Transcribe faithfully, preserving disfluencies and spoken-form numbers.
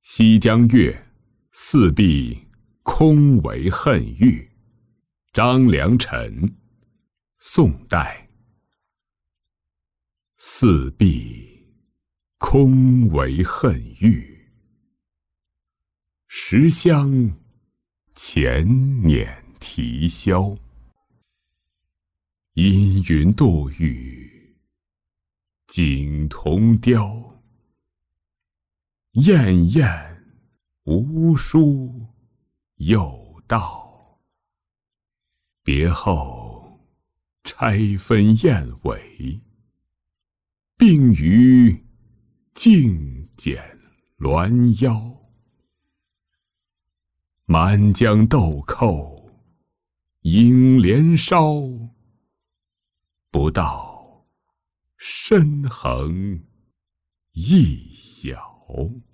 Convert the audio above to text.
西江月，四壁空为恨郁。张良辰，宋代。四壁空为恨郁，十香前辇啼箫。阴云度雨，景同雕。燕燕无书又到，别后拆分燕尾，并于镜剪鸾腰。满江豆蔻影连烧，不到深横一小。